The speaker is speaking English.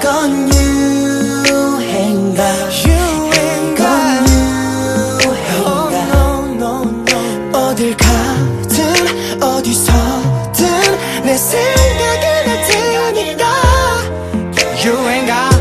이건 유행가 이건 유행가 어딜 가든 어디서든 내 생각이 날 테니까 유행가